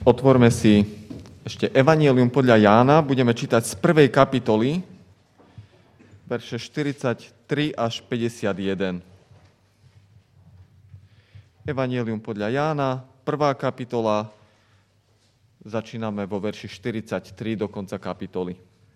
Otvorme si ešte Evanjelium podľa Jána. Budeme čítať z 1. kapitoly, verše 43 až 51. Evanjelium podľa Jána, 1. kapitola, začíname vo verši 43 do konca kapitoly.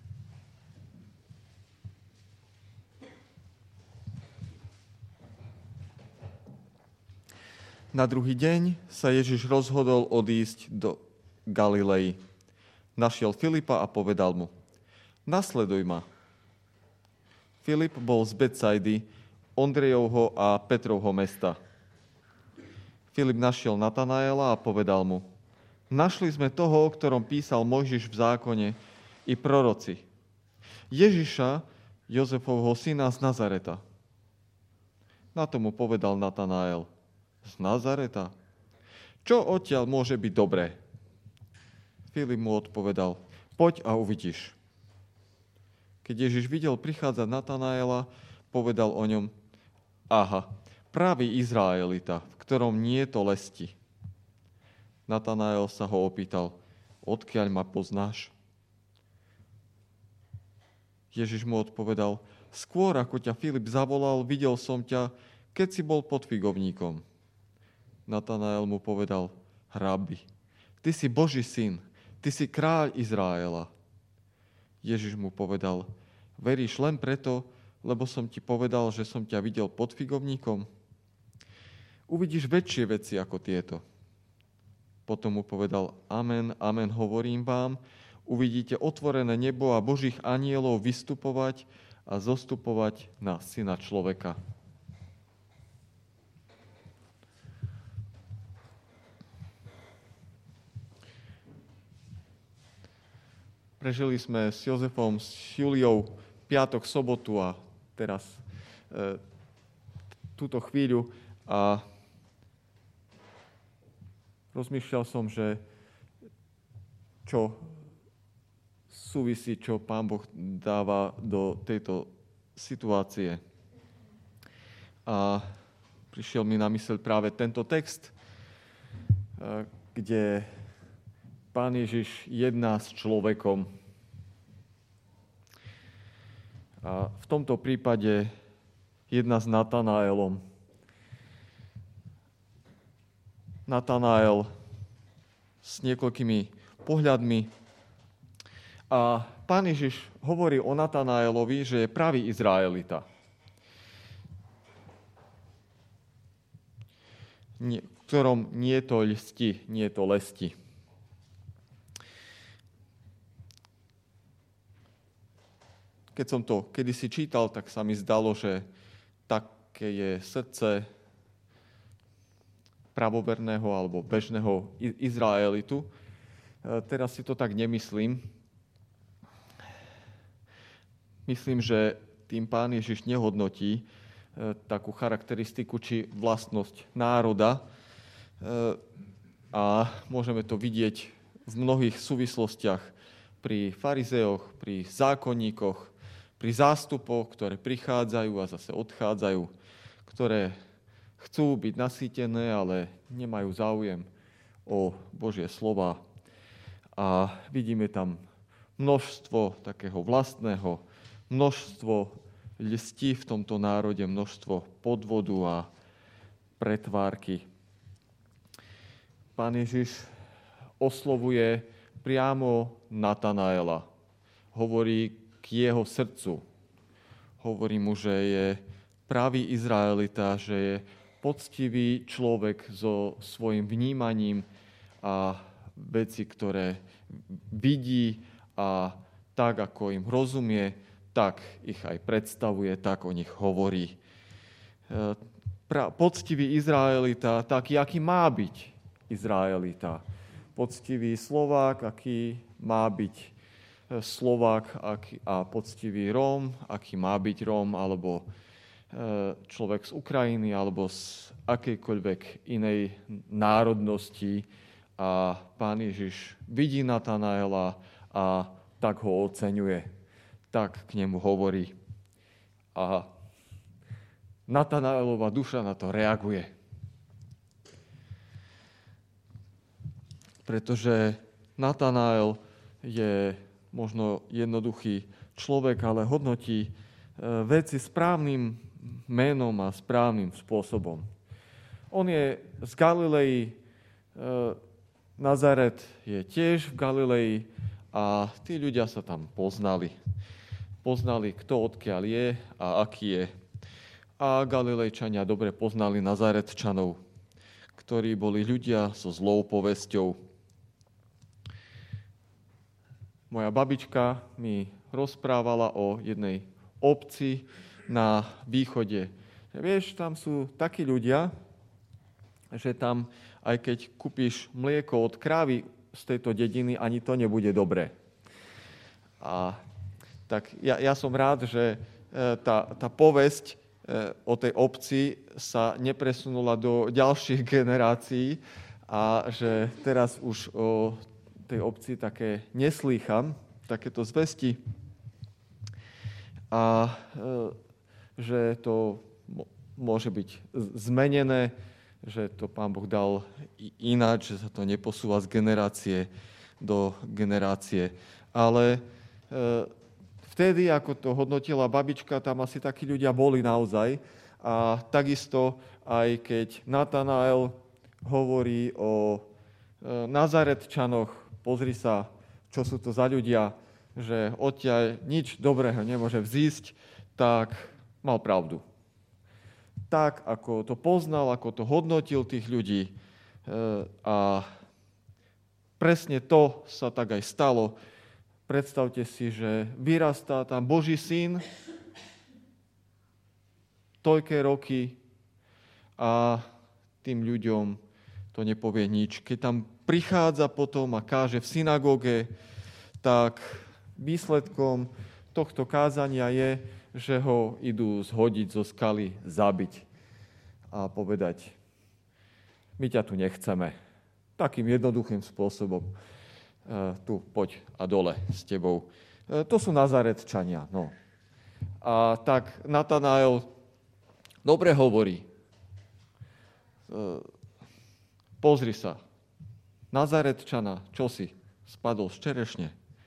Na druhý deň sa Ježiš rozhodol odísť do Galilei. Našiel Filipa a povedal mu: Nasleduj ma. Filip bol z Betsaidy, Ondrejovho a Petrovho mesta. Filip našiel Natanaela a povedal mu: Našli sme toho, o ktorom písal Mojžiš v zákone i proroci. Ježiša, Jozefovho syna z Nazareta. Na to mu povedal Natanael: Z Nazareta? Čo odtiaľ môže byť dobré? Filip mu odpovedal: Poď a uvidíš. Keď Ježiš videl prichádzať Natanaela, povedal o ňom: Aha, pravý Izraelita, v ktorom nie je to lesti. Natanael sa ho opýtal: Odkiaľ ma poznáš? Ježiš mu odpovedal: Skôr ako ťa Filip zavolal, videl som ťa, keď si bol pod figovníkom. Natanael mu povedal: Rabi, ty si Boží syn, ty si kráľ Izraela. Ježiš mu povedal: Veríš len preto, lebo som ti povedal, že som ťa videl pod figovníkom? Uvidíš väčšie veci ako tieto. Potom mu povedal: Amen, amen, hovorím vám, uvidíte otvorené nebo a Božích anjelov vystupovať a zostupovať na Syna človeka. Prežili sme s Jozefom, s Juliou piatok, sobotu a teraz túto chvíľu a rozmýšľal som, že čo súvisí, čo Pán Boh dáva do tejto situácie. A prišiel mi na myseľ práve tento text, kde Pán Ježiš jedná s človekom. A v tomto prípade jedná s Natanaelom. Natanael s niekoľkými pohľadmi. A Pán Ježiš hovorí o Natanaelovi, že je pravý Izraelita. V ktorom nie je to lsti, nie je to lesti. Keď som to kedysi čítal, tak sa mi zdalo, že také je srdce pravoverného alebo bežného Izraelitu. Teraz si to tak nemyslím. Myslím, že tým Pán Ježiš nehodnotí takú charakteristiku či vlastnosť národa a môžeme to vidieť v mnohých súvislostiach pri farizeoch, pri zákonníkoch, pri zástupoch, ktoré prichádzajú a zase odchádzajú, ktoré chcú byť nasýtené, ale nemajú záujem o Božie slova. A vidíme tam množstvo takého vlastného, množstvo lstí v tomto národe, množstvo podvodu a pretvárky. Pán Ježiš oslovuje priamo Natanaela. Hovorí k jeho srdcu. Hovorí mu, že je pravý Izraelita, že je poctivý človek so svojím vnímaním a veci, ktoré vidí a tak, ako im rozumie, tak ich aj predstavuje, tak o nich hovorí. Poctivý Izraelita, taký, aký má byť Izraelita. Poctivý Slovák, aký má byť Slovák a poctivý Róm, aký má byť Róm, alebo človek z Ukrajiny, alebo z akejkoľvek inej národnosti. A Pán Ježiš vidí Natanaela a tak ho oceňuje, tak k nemu hovorí. A Natanaelova duša na to reaguje. pretože Natanael je možno jednoduchý človek, ale hodnotí veci správnym menom a správnym spôsobom. On je z Galilei, Nazaret je tiež v Galilei a tí ľudia sa tam poznali. Poznali, kto odkiaľ je a aký je. A Galilejčania dobre poznali Nazaretčanov, ktorí boli ľudia so zlou povesťou. Moja babička mi rozprávala o jednej obci na východe. Vieš, tam sú takí ľudia, že tam, aj keď kúpiš mlieko od krávy z tejto dediny, ani to nebude dobré. A tak ja som rád, že tá povesť o tej obci sa nepresunula do ďalších generácií a že teraz už o tej obci také neslýcham, takéto zvesti. A že to môže byť zmenené, že to Pán Boh dal ináč, že sa to neposúva z generácie do generácie. Ale vtedy, ako to hodnotila babička, tam asi takí ľudia boli naozaj. A takisto, aj keď Natanael hovorí o Nazaretčanoch, pozri sa, čo sú to za ľudia, že odtiaľ nič dobrého nemôže vzísť, tak mal pravdu. Tak, ako to poznal, ako to hodnotil tých ľudí. A presne to sa tak aj stalo. Predstavte si, že vyrastá tam Boží syn, toľké roky a tým ľuďom to nepovie nič. Keď tam prichádza potom a káže v synagóge, tak výsledkom tohto kázania je, že ho idú zhodiť zo skaly, zabiť a povedať, my ťa tu nechceme. Takým jednoduchým spôsobom. Tu poď a dole s tebou. To sú Nazaretčania. No. A tak Natanael dobre hovorí. Pozri sa. Nazaretčana, čo si? Spadol z čerešne.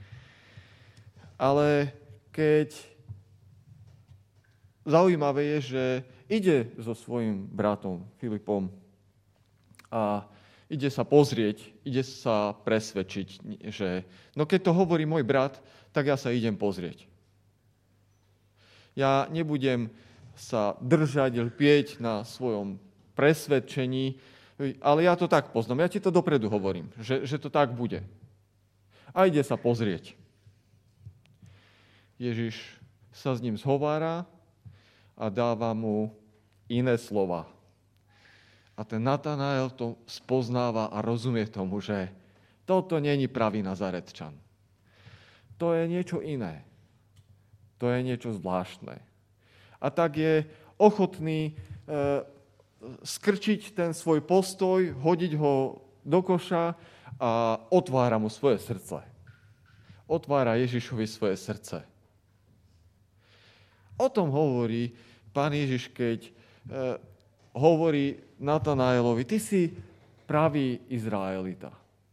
Ale keď zaujímavé je, že ide so svojím bratom Filipom a ide sa pozrieť, ide sa presvedčiť, že no keď to hovorí môj brat, tak ja sa idem pozrieť. Ja nebudem sa držať, lpieť na svojom presvedčení, ale ja to tak poznám. Ja ti to dopredu hovorím, že to tak bude. A ide sa pozrieť. Ježiš sa s ním zhovára a dáva mu iné slova. A ten Natanael to spoznáva a rozumie tomu, že toto není pravý Nazaretčan. To je niečo iné. To je niečo zvláštne. A tak je ochotný skrčiť ten svoj postoj, hodiť ho do koša a otvára mu svoje srdce. Otvára Ježišovi svoje srdce. O tom hovorí Pán Ježiš, keď hovorí Natanaelovi, ty si pravý Izraelita.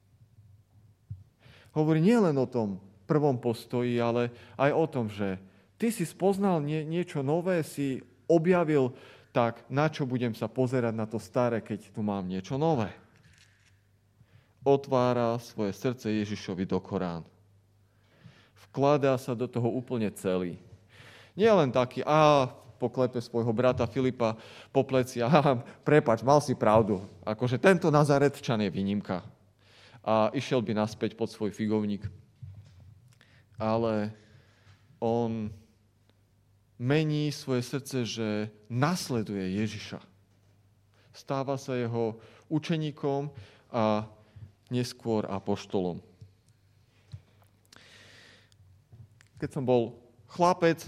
Hovorí nielen o tom prvom postoji, ale aj o tom, že ty si spoznal niečo nové, si objavil, tak na čo budem sa pozerať na to staré, keď tu mám niečo nové? Otvára svoje srdce Ježišovi do Korán. Vkladá sa do toho úplne celý. Nie len taký, poklepe svojho brata Filipa po pleci, prepáč, mal si pravdu. Akože tento Nazaretčan je výnimka. A išiel by naspäť pod svoj figovník. Ale on mení svoje srdce, že nasleduje Ježiša. Stáva sa jeho učeníkom a neskôr apoštolom. Keď som bol chlapec,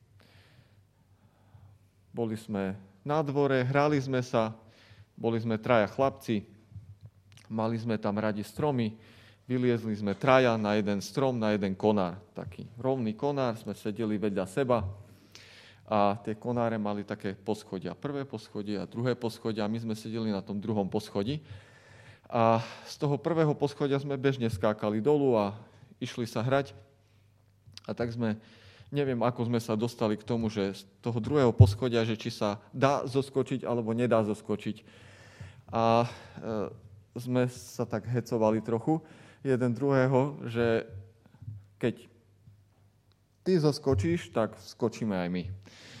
boli sme na dvore, hrali sme sa, boli sme traja chlapci, mali sme tam radi stromy, vyliezli sme traja na jeden strom, na jeden konár. Taký rovný konár, sme sedeli vedľa seba a tie konáre mali také poschodia. Prvé poschodie a druhé poschodie a my sme sedeli na tom druhom poschodí. A z toho prvého poschodia sme bežne skákali dolu a išli sa hrať. A tak neviem, ako sme sa dostali k tomu, že z toho druhého poschodia, že či sa dá zoskočiť alebo nedá zoskočiť. A sme sa tak hecovali trochu jeden druhého, že keď ty zoskočíš, tak skočíme aj my.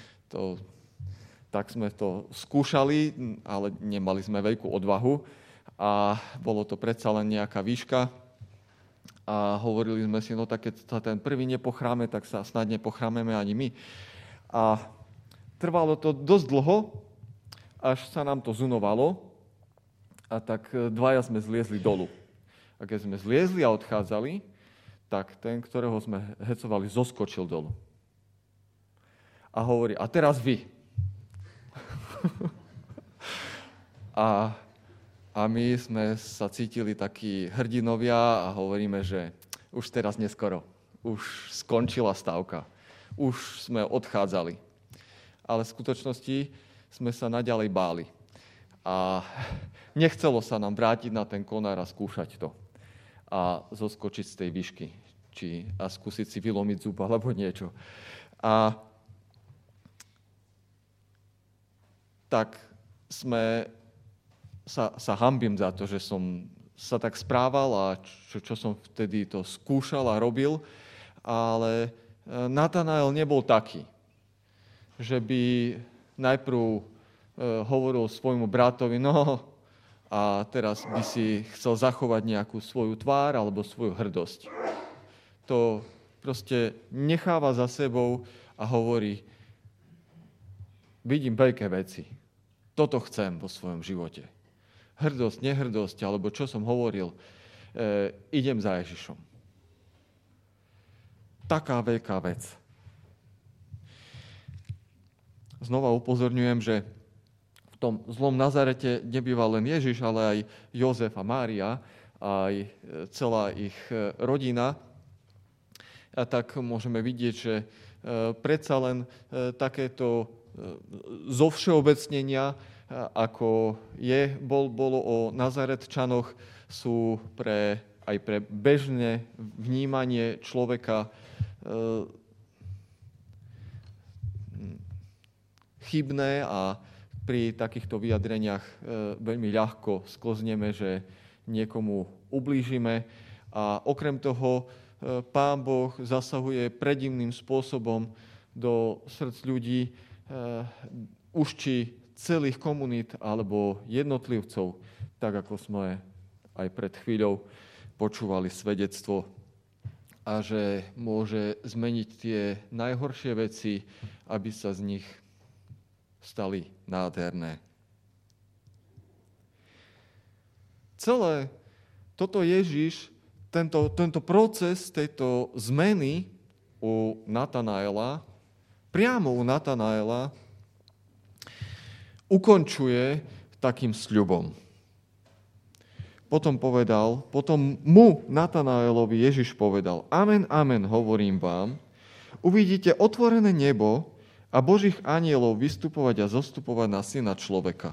Tak sme to skúšali, ale nemali sme veľkú odvahu a bolo to predsa len nejaká výška a hovorili sme si, no tak keď sa ten prvý nepochráme, tak sa snad nepochrámeme ani my. A trvalo to dosť dlho, až sa nám to zunovalo a tak dvaja sme zliezli dolu. A keď sme zliezli a odchádzali, tak ten, ktorého sme hecovali, zoskočil dolu. A hovorí, a teraz vy. A my sme sa cítili takí hrdinovia a hovoríme, že už teraz neskoro. Už skončila stávka. Už sme odchádzali. Ale v skutočnosti sme sa naďalej báli. A nechcelo sa nám vrátiť na ten konár a skúšať to. A zoskočiť z tej výšky. A skúsiť si vylomiť zub alebo niečo. A tak sa hanbím za to, že som sa tak správal a čo som vtedy to skúšal a robil, ale Natanael nebol taký, že by najprv hovoril svojmu bratovi, no a teraz by si chcel zachovať nejakú svoju tvár alebo svoju hrdosť. To proste necháva za sebou a hovorí, vidím veľké veci. Toto chcem vo svojom živote. Hrdosť, nehrdosť, alebo čo som hovoril, idem za Ježišom. Taká veľká vec. Znova upozorňujem, že v tom zlom Nazarete nebýva len Ježiš, ale aj Jozef a Mária, aj celá ich rodina. A tak môžeme vidieť, že predsa len takéto zovšeobecnenia, ako bolo o Nazaretčanoch, sú aj pre bežné vnímanie človeka chybné a pri takýchto vyjadreniach veľmi ľahko sklzneme, že niekomu ublížime a okrem toho Pán Boh zasahuje predivným spôsobom do srdc ľudí, už či celých komunít alebo jednotlivcov, tak ako sme aj pred chvíľou počúvali svedectvo, a že môže zmeniť tie najhoršie veci, aby sa z nich stali nádherné. Celé toto Ježiš, tento proces tejto zmeny u Natanaela, priamo u Natanaela, ukončuje takým sľubom. Potom mu Natanaelovi Ježiš povedal, amen, amen, hovorím vám, uvidíte otvorené nebo a Božích anjelov vystupovať a zostupovať na Syna človeka.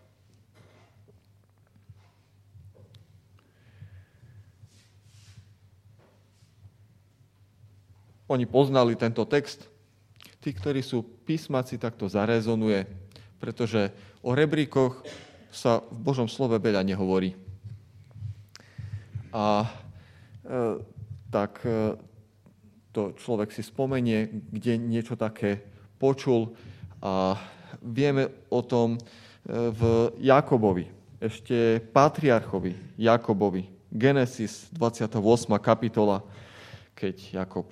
Oni poznali tento text. Tí, ktorí sú písmaci, tak to zarezonuje, pretože o rebríkoch sa v Božom slove veľa nehovorí. A tak to človek si spomenie, kde niečo také počul a vieme o tom v Jakobovi, ešte patriarchovi Jakobovi, Genesis 28. kapitola, keď Jakob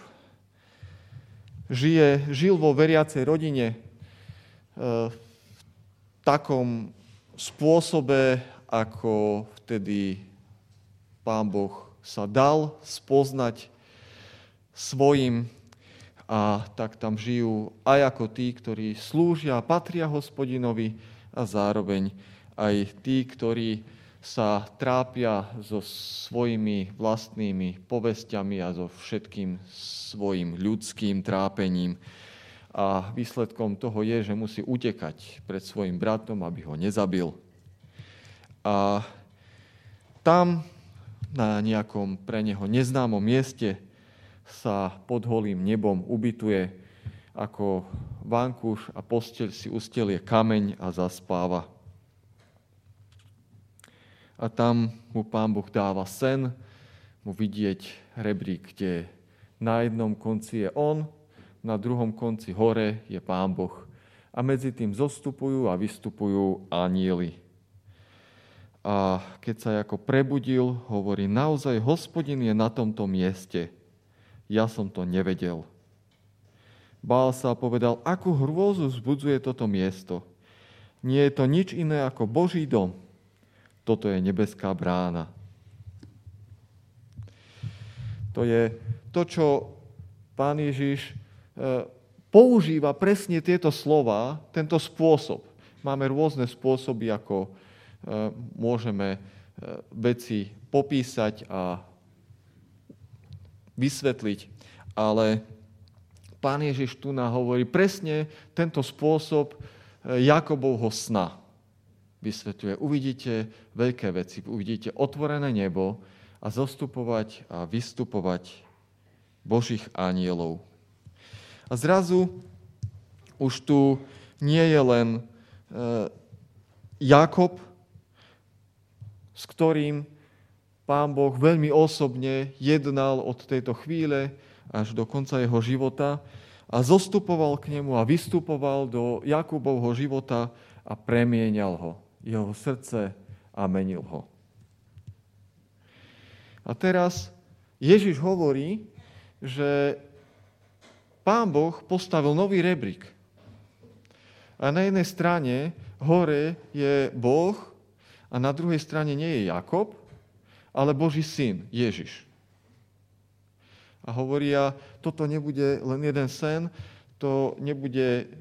žil vo veriacej rodine v takom spôsobe, ako vtedy Pán Boh sa dal spoznať svojim, a tak tam žijú aj ako tí, ktorí slúžia, patria Hospodinovi, a zároveň aj tí, ktorí sa trápia so svojimi vlastnými povestiami a so všetkým svojim ľudským trápením. A výsledkom toho je, že musí utekať pred svojim bratom, aby ho nezabil. A Tam, na nejakom pre neho neznámom mieste, sa pod holým nebom ubytuje ako vankúš a posteľ si ustelie kameň a zaspáva. A tam mu Pán Boh dáva sen, mu vidieť rebrík, kde na jednom konci je on, na druhom konci hore je Pán Boh. A medzi tým zostupujú a vystupujú anjeli. A keď sa ako prebudil, hovorí, naozaj Hospodin je na tomto mieste. Ja som to nevedel. Bál sa a povedal, akú hrôzu vzbudzuje toto miesto. Nie je to nič iné ako Boží dom. Toto je nebeská brána. To je to, čo Pán Ježiš používa presne tieto slova, tento spôsob. Máme rôzne spôsoby, ako môžeme veci popísať a vysvetliť, ale Pán Ježiš tu nám hovorí presne tento spôsob Jakobovho sna. Vysvetľuje, uvidíte veľké veci, uvidíte otvorené nebo a zostupovať a vystupovať Božích anjelov. A zrazu už tu nie je len Jakob, s ktorým Pán Boh veľmi osobne jednal od tejto chvíle až do konca jeho života a zostupoval k nemu a vystupoval do Jakubovho života a premieňal ho, jeho srdce a menil ho. A teraz Ježiš hovorí, že Pán Boh postavil nový rebrík. A na jednej strane hore je Boh a na druhej strane nie je Jakob, ale Boží syn, Ježiš. A hovoria, toto nebude len jeden sen, to nebude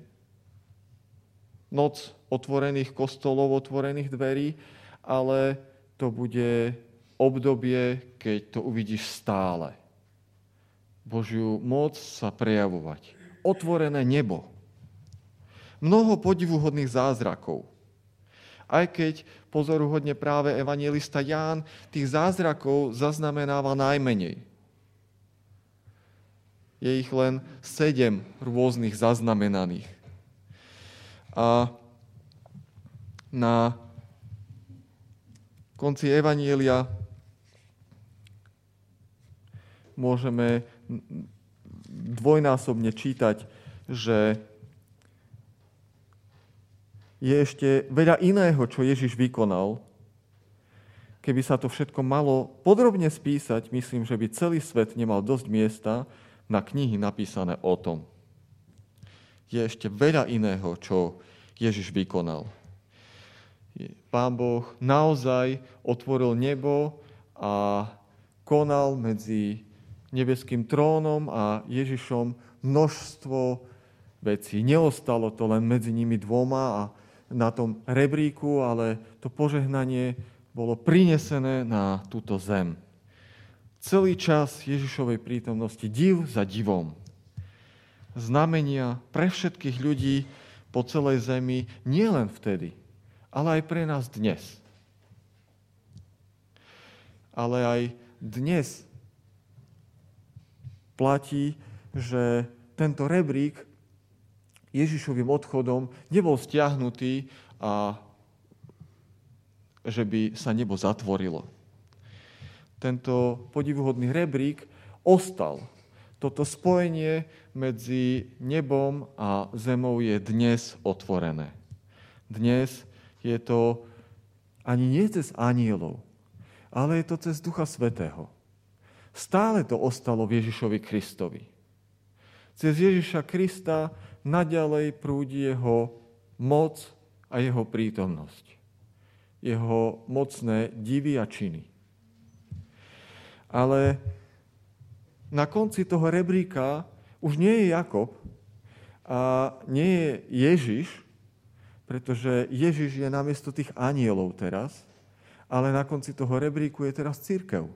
noc otvorených kostolov, otvorených dverí, ale to bude obdobie, keď to uvidíš stále. Božiu moc sa prejavovať. Otvorené nebo. Mnoho podivuhodných zázrakov. Aj keď pozoruhodne práve evanjelista Ján tých zázrakov zaznamenáva najmenej. Je ich len 7 rôznych zaznamenaných. A na konci evanjelia môžeme dvojnásobne čítať, že je ešte veľa iného, čo Ježiš vykonal. Keby sa to všetko malo podrobne spísať, myslím, že by celý svet nemal dosť miesta na knihy napísané o tom. Je ešte veľa iného, čo Ježiš vykonal. Pán Boh naozaj otvoril nebo a konal medzi nebeským trónom a Ježišom množstvo vecí. Neostalo to len medzi nimi dvoma a na tom rebríku, ale to požehnanie bolo prinesené na túto zem. Celý čas Ježišovej prítomnosti, div za divom. Znamenia pre všetkých ľudí po celej zemi, nielen vtedy, ale aj pre nás dnes. Ale aj dnes platí, že tento rebrík Ježišovým odchodom nebol stiahnutý a že by sa nebo zatvorilo. Tento podivuhodný rebrík ostal. Toto spojenie medzi nebom a zemou je dnes otvorené. Dnes je to ani nie cez anjelov, ale je to cez Ducha Svätého. Stále to ostalo v Ježišovi Kristovi. Cez Ježiša Krista naďalej prúdi jeho moc a jeho prítomnosť. Jeho mocné divy a činy. Ale na konci toho rebríka už nie je Jakob a nie je Ježiš, pretože Ježiš je namiesto tých anjelov teraz, ale na konci toho rebríku je teraz cirkev.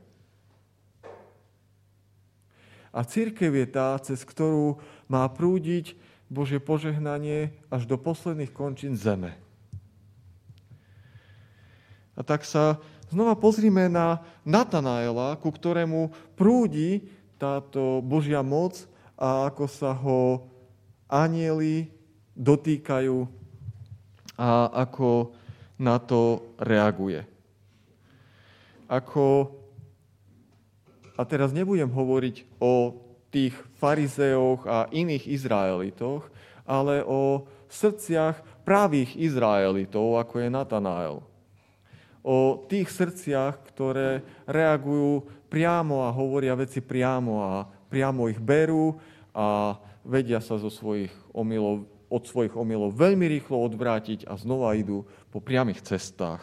A cirkev je tá, cez ktorú má prúdiť Božie požehnanie až do posledných končín zeme. A tak sa znova pozrime na Natanaela, ku ktorému prúdi táto Božia moc a ako sa ho anjeli dotýkajú a ako na to reaguje. A teraz nebudem hovoriť o tých farizeoch a iných Izraelitoch, ale o srdciach pravých Izraelitov, ako je Natanael. O tých srdciach, ktoré reagujú priamo a hovoria veci priamo a priamo ich berú a vedia sa od svojich omylov veľmi rýchlo odvrátiť a znova idú po priamych cestách.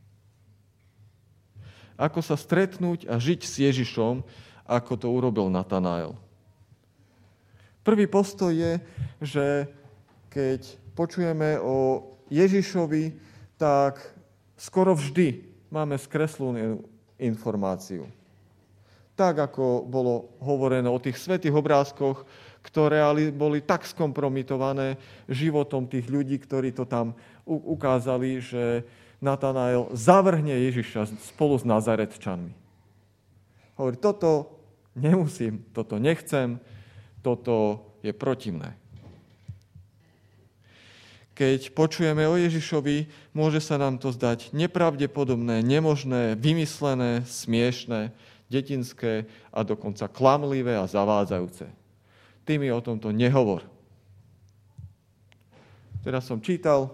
Ako sa stretnúť a žiť s Ježišom, ako to urobil Natanael. Prvý postoj je, že keď počujeme o Ježišovi, tak skoro vždy máme skreslenú informáciu. Tak, ako bolo hovorené o tých svätých obrázkoch, ktoré boli tak skompromitované životom tých ľudí, ktorí to tam ukázali, že Natanael zavrhne Ježiša spolu s Nazaretčanmi. Hovorí, toto nemusím, toto nechcem, toto je protivné. Keď počujeme o Ježišovi, môže sa nám to zdať nepravdepodobné, nemožné, vymyslené, smiešné, detinské a dokonca klamlivé a zavádzajúce. Ty mi o tomto nehovor. Teraz som čítal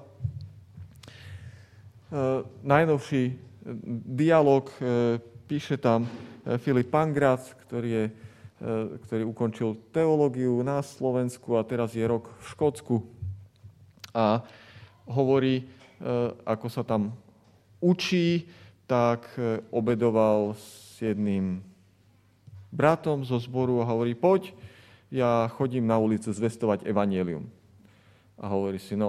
najnovší dialog, píše tam Filip Pangrac, ktorý ukončil teológiu na Slovensku a teraz je rok v Škótsku a hovorí, ako sa tam učí, tak obedoval s jedným bratom zo zboru a hovorí, poď, ja chodím na ulicu zvestovať evanjelium. A hovorí si,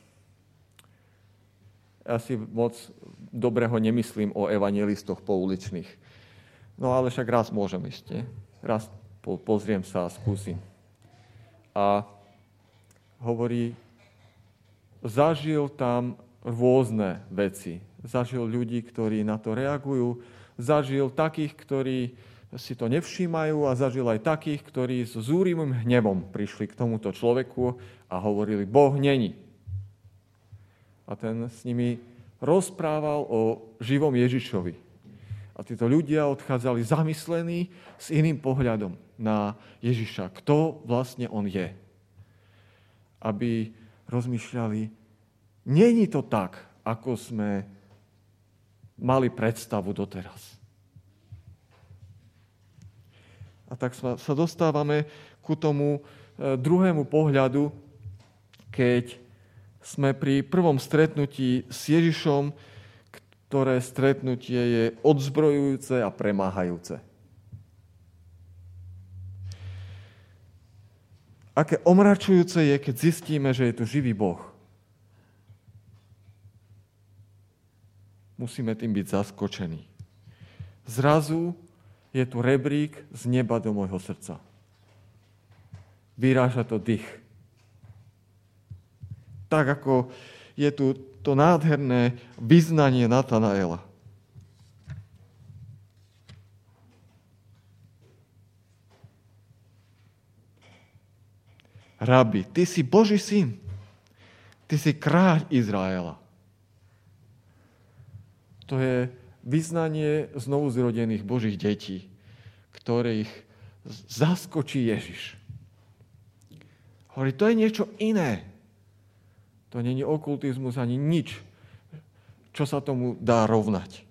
ja si moc dobrého nemyslím o evanjelistoch pouličných. No ale však raz môžem ísť, nie? Raz pozriem sa a skúsim. A hovorí, zažil tam rôzne veci. Zažil ľudí, ktorí na to reagujú, zažil takých, ktorí si to nevšímajú a zažil aj takých, ktorí s zúrivým hnevom prišli k tomuto človeku a hovorili, Boh není. A ten s nimi rozprával o živom Ježišovi. A títo ľudia odchádzali zamyslení s iným pohľadom na Ježiša. Kto vlastne on je? Aby rozmýšľali, není to tak, ako sme mali predstavu doteraz. A tak sa dostávame ku tomu druhému pohľadu, keď sme pri prvom stretnutí s Ježišom, ktoré stretnutie je odzbrojujúce a premáhajúce. Aké omračujúce je, keď zistíme, že je tu živý Boh. Musíme tým byť zaskočení. Zrazu je tu rebrík z neba do môjho srdca. Vyráža to dých. Tak ako je tu to nádherné vyznanie Natanaela. Rabi, ty si Boží syn. Ty si kráľ Izraela. To je vyznanie znovuzrodených Božích detí, ktorých zaskočí Ježiš. Hovorí, to je niečo iné. To nie je okultizmus ani nič, čo sa tomu dá rovnať.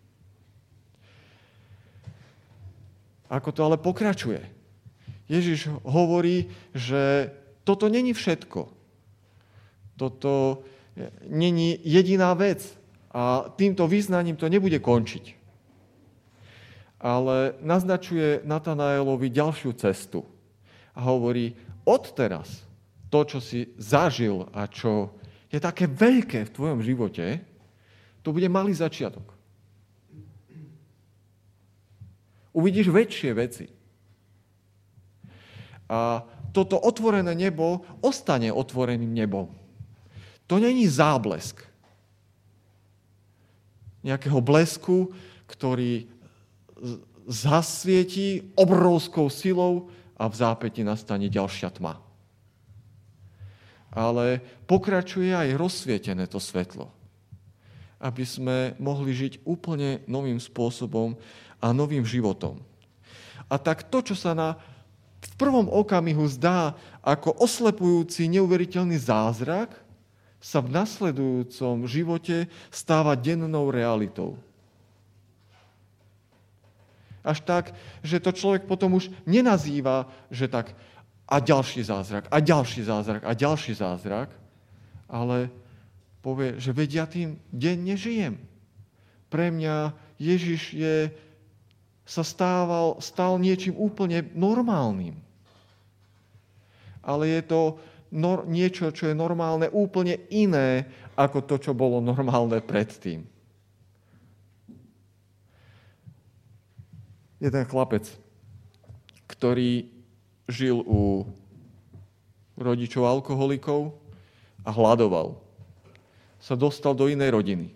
Ako to ale pokračuje? Ježiš hovorí, že toto není všetko. Toto není jediná vec. A týmto význaním to nebude končiť. Ale naznačuje Natanaelovi ďalšiu cestu. A hovorí, odteraz to, čo si zažil a čo je také veľké v tvojom živote, to bude malý začiatok. Uvidíš väčšie veci. A toto otvorené nebo ostane otvoreným nebom. To není záblesk. nejakého blesku, ktorý zasvietí obrovskou silou a v zápäti nastane ďalšia tma. Ale pokračuje aj rozsvietené to svetlo, aby sme mohli žiť úplne novým spôsobom a novým životom. A tak to, čo sa v prvom okamihu zdá ako oslepujúci, neuveriteľný zázrak, sa v nasledujúcom živote stáva dennou realitou. Až tak, že to človek potom už nenazýva, že tak a ďalší zázrak, a ďalší zázrak, a ďalší zázrak, ale povie, že veď ja tým denne žijem. Pre mňa Ježiš stal niečím úplne normálnym. Ale je to niečo, čo je normálne úplne iné, ako to, čo bolo normálne predtým. Jeden chlapec, ktorý žil u rodičov alkoholikov a hľadoval, sa dostal do inej rodiny.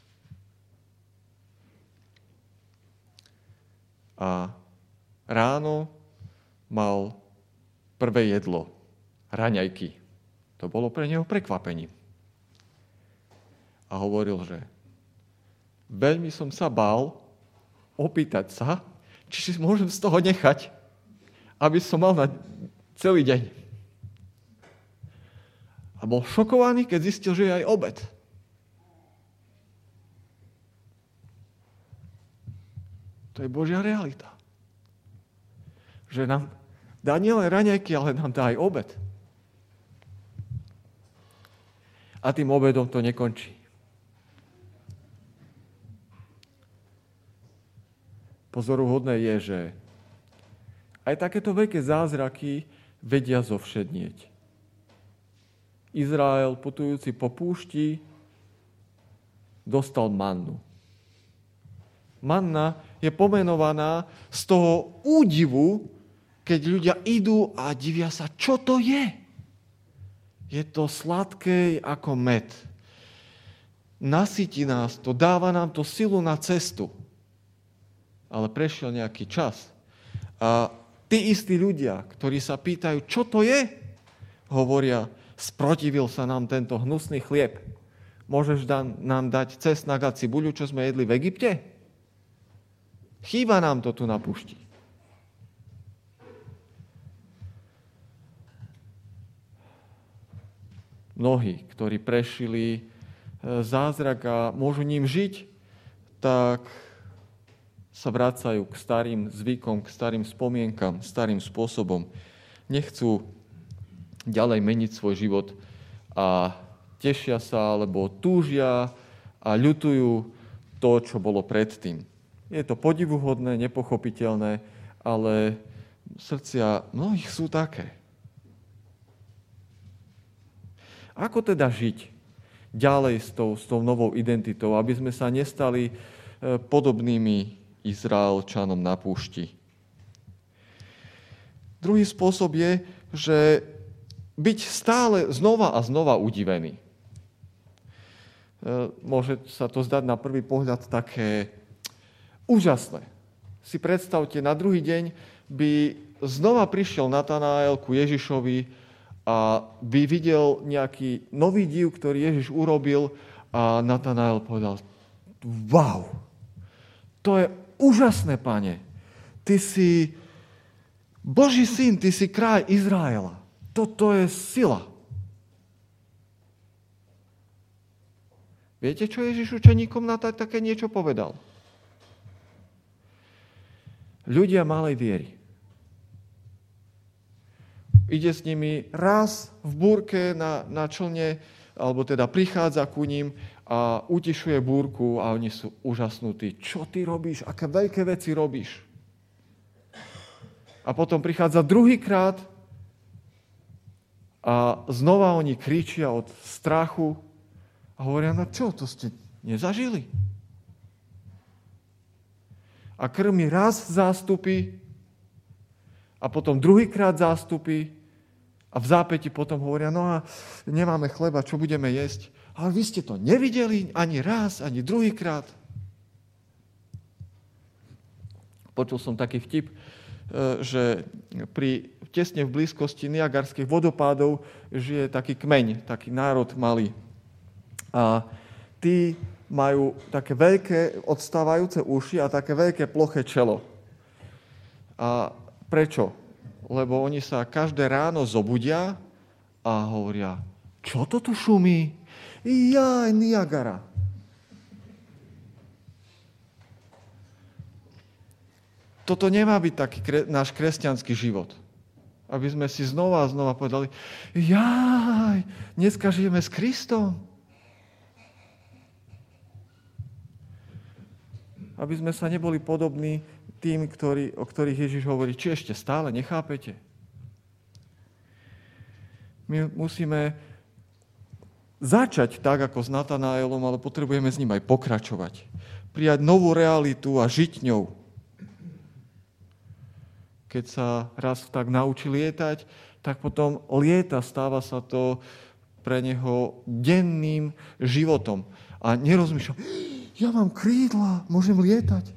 A ráno mal prvé jedlo, raňajky. To bolo pre neho prekvapením. A hovoril, že veľmi som sa bál opýtať sa, či si môžem z toho nechať, aby som mal na celý deň. A bol šokovaný, keď zistil, že je aj obed. To je Božia realita. Že nám dá nielen raňajky, ale nám dá aj obed. A tým obedom to nekončí. Pozoruhodné je, že aj takéto veľké zázraky vedia zovšednieť. Izrael, putujúci po púšti, dostal mannu. Manna je pomenovaná z toho údivu, keď ľudia idú a divia sa, čo to je. Je to sladké ako med. Nasytí nás to, dáva nám to silu na cestu. Ale prešiel nejaký čas. A tí istí ľudia, ktorí sa pýtajú, čo to je, hovoria, sprotivil sa nám tento hnusný chlieb. Môžeš nám dať cesnak a cibuľu, čo sme jedli v Egypte? Chýba nám to tu na púšti. Mnohí, ktorí prešili zázrak a môžu ním žiť, tak sa vracajú k starým zvykom, k starým spomienkam, starým spôsobom. Nechcú ďalej meniť svoj život a tešia sa, alebo túžia a ľutujú to, čo bolo predtým. Je to podivuhodné, nepochopiteľné, ale srdcia mnohých sú také. Ako teda žiť ďalej s tou novou identitou, aby sme sa nestali podobnými Izraelčanom na púšti? Druhý spôsob je, že byť stále znova a znova udivený. Môže sa to zdať na prvý pohľad také úžasné. Si predstavte, na druhý deň by znova prišiel Natanael ku Ježišovi a by videl nejaký nový div, ktorý Ježiš urobil a Natanael povedal, wow, to je úžasné, Pane. Ty si Boží syn, ty si kráľ Izraela. Toto je sila. Viete, čo Ježiš učeníkom na také niečo povedal? Ľudia malej viery. Ide s nimi raz v búrke na člne, alebo teda prichádza ku ním a utišuje búrku a oni sú úžasnutí. Čo ty robíš? Aké veľké veci robíš? A potom prichádza druhýkrát a znova oni kričia od strachu a hovoria, no čo, to ste nezažili? A krmi raz zástupy a potom druhýkrát zástupy a v zápäti potom hovoria, no a nemáme chleba, čo budeme jesť? Ale vy ste to nevideli ani raz, ani druhýkrát. Počul som taký vtip, že tesne v blízkosti Niagarských vodopádov žije taký kmeň, taký národ malý. A tí majú také veľké odstávajúce uši a také veľké ploché čelo. A prečo? Lebo oni sa každé ráno zobudia a hovoria, čo to tu šumí? Jaj, Niagara. Toto nemá byť taký náš kresťanský život. Aby sme si znova a znova povedali, jaj, dneska žijeme s Kristom. Aby sme sa neboli podobní tým, o ktorých Ježiš hovorí, či ešte stále nechápete. My musíme začať tak, ako s Natanaelom, ale potrebujeme s ním aj pokračovať. Prijať novú realitu a žiť ňou. Keď sa raz tak naučí lietať, tak potom lieta, stáva sa to pre neho denným životom. A nerozmýšľa, ja mám krídla, môžem lietať.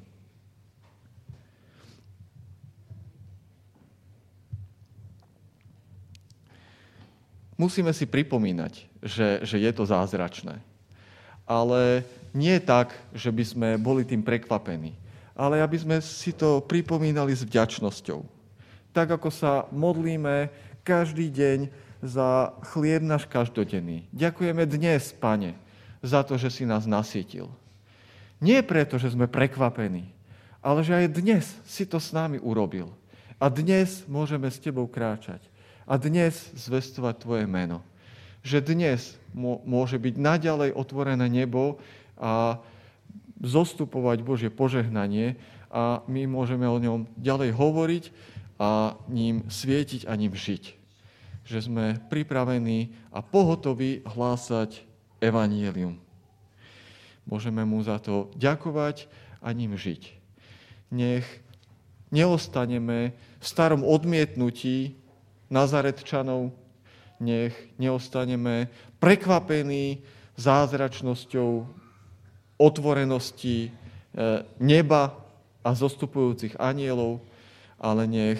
Musíme si pripomínať, že je to zázračné. Ale nie tak, že by sme boli tým prekvapení. Ale aby sme si to pripomínali s vďačnosťou. Tak, ako sa modlíme každý deň za chlieb náš každodenný. Ďakujeme dnes, Pane, za to, že si nás nasýtil. Nie preto, že sme prekvapení, ale že aj dnes si to s nami urobil. A dnes môžeme s Tebou kráčať. A dnes zvestovať Tvoje meno. Že dnes môže byť naďalej otvorené nebo a zostupovať Božie požehnanie a my môžeme o ňom ďalej hovoriť a ním svietiť a ním žiť. Že sme pripravení a pohotoví hlásať evanjelium. Môžeme mu za to ďakovať a ním žiť. Nech neostaneme v starom odmietnutí Nazaretčanov, nech neostaneme prekvapení zázračnosťou otvorenosti neba a zostupujúcich anjelov, ale nech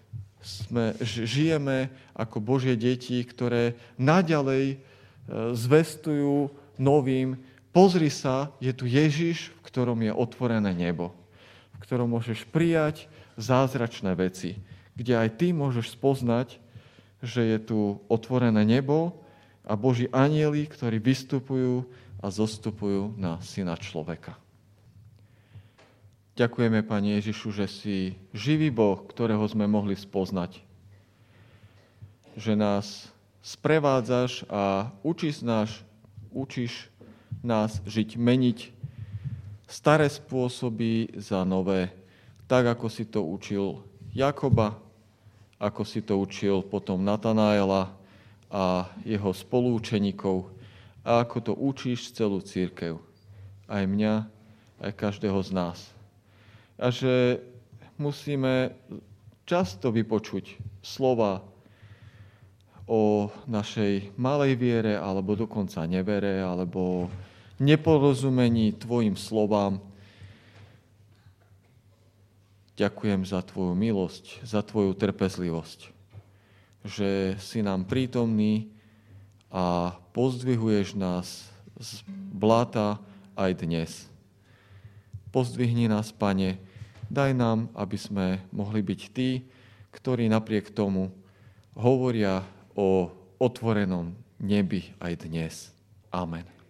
žijeme ako Božie deti, ktoré naďalej zvestujú novým. Pozri sa, je tu Ježiš, v ktorom je otvorené nebo, v ktorom môžeš prijať zázračné veci, kde aj ty môžeš spoznať, že je tu otvorené nebo a Boží anjeli, ktorí vystupujú a zostupujú na Syna človeka. Ďakujeme, Pane Ježišu, že si živý Boh, ktorého sme mohli spoznať. Že nás sprevádzaš a učíš nás žiť, meniť staré spôsoby za nové, tak ako si to učil Jakoba, ako si to učil potom Natanaela a jeho spolúčeníkov, a ako to učíš celú cirkev. Aj mňa, aj každého z nás. A že musíme často vypočuť slova o našej malej viere, alebo dokonca nevere, alebo neporozumení tvojim slovám. Ďakujem za tvoju milosť, za tvoju trpezlivosť, že si nám prítomný a pozdvihuješ nás z bláta aj dnes. Pozdvihni nás, Pane, daj nám, aby sme mohli byť tí, ktorí napriek tomu hovoria o otvorenom nebi aj dnes. Amen.